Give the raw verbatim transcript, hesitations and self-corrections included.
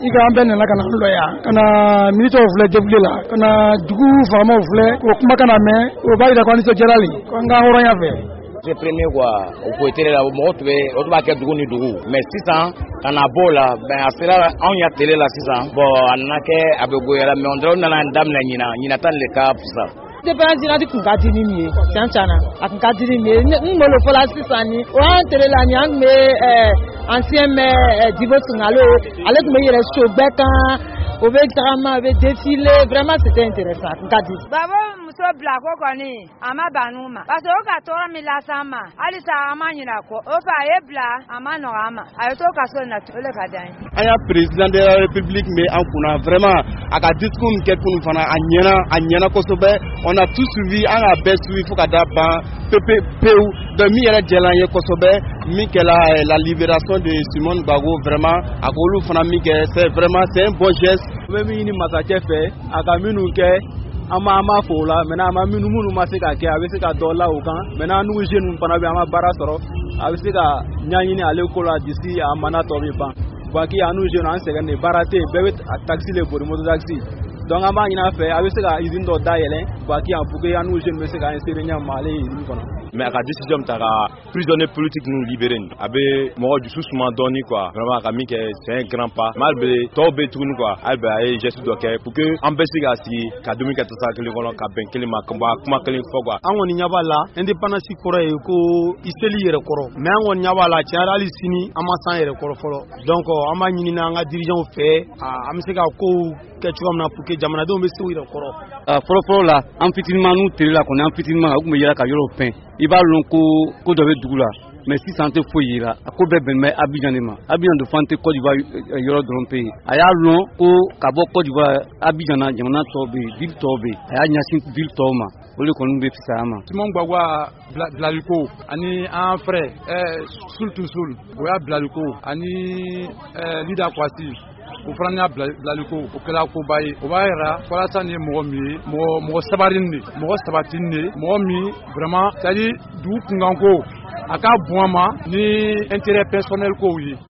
i ka an bɛɛ nana ka na an lɔ yan ka na militaires filɛ défilé la ka na dugu faamaw filɛ o kuma kana mɛn o b'a jira ko an nisɔndiyara le ko an k'an hɔrɔnya fɛ. C'est premier quoi au côté la mɔgɔ tun bɛ o tun b'a kɛ dugu ni dugu mais sisan ka na bɔ o la ben a sera anw ya télé la sisan bon a nana kɛ a bɛ goya la mais on dirait u nana daminɛ ɲina ɲina tan le ka fisa. Indépendance di kun ka di ni mi ye tiɲɛ tiɲɛ na a kun ka di ni mi ye n bolo fɔla sisan ni o y'an télé la ni an tun bɛ ancien maire Djibo Sungalo ale tun bɛ yɛrɛ so bɛɛ kan o bɛ tagama o bɛ défilé vraiment c'était intéressant a kun ka di. Baba muso bila ko kɔni a ma ban n'u ma parce que o ka tɔɔrɔ min las'an ma halisa an ma ɲinɛ kɔ o fɛ a ye bila a ma nɔgɔ an ma a ye to kaso in na o de ka d'an ye. An y'a président de la république min an kunna vraiment a ka discours min kɛ tun fana a ɲɛna a ɲɛna kosɛbɛ on a tout suivi an ka bɛɛ suivi fo ka da ban pepe pewu donc min yɛrɛ jɛla an ye kosɛbɛ min kɛla la libération de Simone Gbagbo vraiment a k'olu fana min kɛ c'est vraiment c'est un bon geste. N bɛ min ɲini masakɛ fɛ a ka minnu kɛ an ma an ma fɔ o la maintenant an ma minnu minnu ma se ka kɛ a bɛ se ka dɔ la o kan maintenant nous jeunes fana bɛ an ma baara sɔrɔ a bɛ se ka ɲɛɲini ale ko la d'ici a mana tɔ bɛ ban Baki an nous jeunes an sɛgɛn de baara tɛ yen bɛɛ bɛ taxi le bori moto taxi donc an b'a ɲini a fɛ a bɛ se ka usine dɔ dayɛlɛ Baki an pour que an nous jeunes bɛ se ka insérer ɲɛ ma ale usine kɔnɔ. Mais a ka décision ta ka prisonnier politique nous libérer a bɛ mɔgɔ dusu suma dɔɔni quoi vraiment a ka min kɛ c'est un grand pas mais hali bɛ tɔw bɛ tuguni quoi hali bɛ a ye geste dɔ kɛ pour que an bɛ se ka sigi ka dumuni kɛ tasa kelen kɔnɔ ka bɛn kelen ma ka bɔ kuma kelen fɔ quoi. An kɔni ɲɛ b'a la indépendance kɔrɔ ye ko i seli yɛrɛ kɔrɔ mais an kɔni ɲɛ b'a la tiɲɛ yɛrɛ hali sini an ma s'an yɛrɛ kɔrɔ fɔlɔ donc an b'a ɲini an ka dirigeants fɛ an bɛ se ka kow kɛ cogoya min na pour que jamanadenw bɛ se u yɛrɛ kɔrɔ. Fɔlɔ fɔlɔ la an fitininman n'u tele la kɔni an fitininman u tun bɛ yɛlɛ ka yɔrɔw pɛn i b'a lɔn ko ko dɔ bɛ dugu la mais sisan tɛ foyi yira a ko bɛɛ bɛn bɛ Abidjan de ma Abidjan de fan tɛ Côte d'Ivoire yɔrɔ dɔrɔn pe a y'a lɔn ko ka bɔ Côte d'Ivoire Abidjan na jamana tɔw bɛ yen ville tɔw bɛ yen a y'a ɲɛsin ville tɔw ma o de kɔni bɛ fisaya ma. Simon Gbagbo bilaliko ani an frère Sultu Sul o y'a bilaliko ani Lida Kwasi o fana y'a bilaliko o kɛla koba ye o b'a yira walasa ni mɔgɔ min ye mɔgɔ mɔgɔ sabarin de mɔgɔ sabatin de mɔgɔ min vraiment c'est à dire dugu kunkanko a ka bon a ma ni intérêt personnel kow ye.